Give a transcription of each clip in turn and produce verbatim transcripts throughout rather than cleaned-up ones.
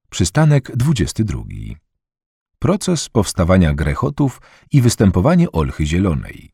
Przystanek dwudziesty drugi. Proces powstawania grechotów i występowanie olchy zielonej.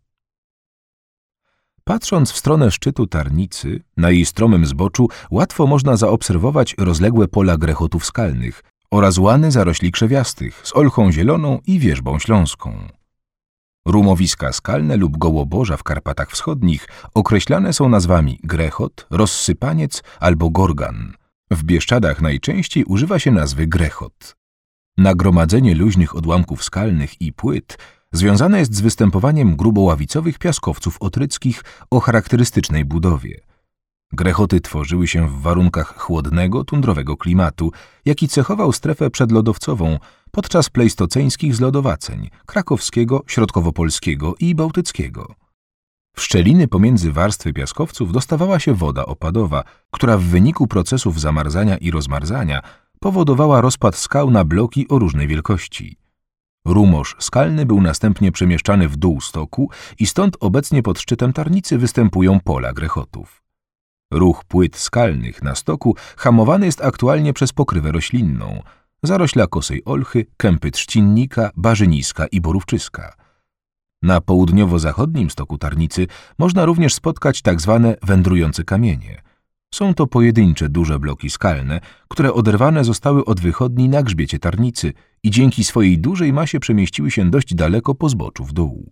Patrząc w stronę szczytu Tarnicy, na jej stromym zboczu łatwo można zaobserwować rozległe pola grechotów skalnych oraz łany zarośli krzewiastych z olchą zieloną i wierzbą śląską. Rumowiska skalne lub gołoborza w Karpatach Wschodnich określane są nazwami grechot, rozsypaniec albo gorgan. W Bieszczadach najczęściej używa się nazwy grechot. Nagromadzenie luźnych odłamków skalnych i płyt związane jest z występowaniem gruboławicowych piaskowców otryckich o charakterystycznej budowie. Grechoty tworzyły się w warunkach chłodnego, tundrowego klimatu, jaki cechował strefę przedlodowcową podczas plejstoceńskich zlodowaceń krakowskiego, środkowopolskiego i bałtyckiego. W szczeliny pomiędzy warstwy piaskowców dostawała się woda opadowa, która w wyniku procesów zamarzania i rozmarzania powodowała rozpad skał na bloki o różnej wielkości. Rumorz skalny był następnie przemieszczany w dół stoku i stąd obecnie pod szczytem Tarnicy występują pola grechotów. Ruch płyt skalnych na stoku hamowany jest aktualnie przez pokrywę roślinną, zarośla kosej olchy, kępy trzcinnika, barzyniska i borówczyska. Na południowo-zachodnim stoku Tarnicy można również spotkać tak zwane wędrujące kamienie. Są to pojedyncze duże bloki skalne, które oderwane zostały od wychodni na grzbiecie Tarnicy i dzięki swojej dużej masie przemieściły się dość daleko po zboczu w dół.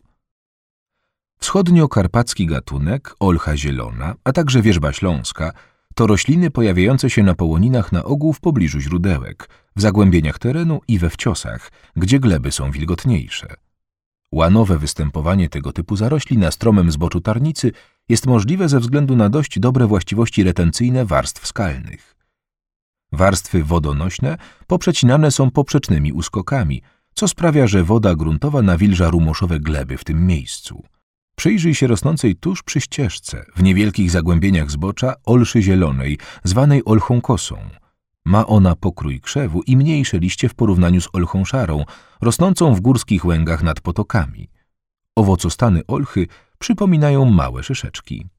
Wschodniokarpacki gatunek, olcha zielona, a także wierzba śląska to rośliny pojawiające się na połoninach na ogół w pobliżu źródełek, w zagłębieniach terenu i we wciosach, gdzie gleby są wilgotniejsze. Łanowe występowanie tego typu zarośli na stromym zboczu Tarnicy jest możliwe ze względu na dość dobre właściwości retencyjne warstw skalnych. Warstwy wodonośne poprzecinane są poprzecznymi uskokami, co sprawia, że woda gruntowa nawilża rumoszowe gleby w tym miejscu. Przyjrzyj się rosnącej tuż przy ścieżce, w niewielkich zagłębieniach zbocza, olszy zielonej, zwanej olchą kosą. Ma ona pokrój krzewu i mniejsze liście w porównaniu z olchą szarą, rosnącą w górskich łęgach nad potokami. Owocostany olchy przypominają małe szyszeczki.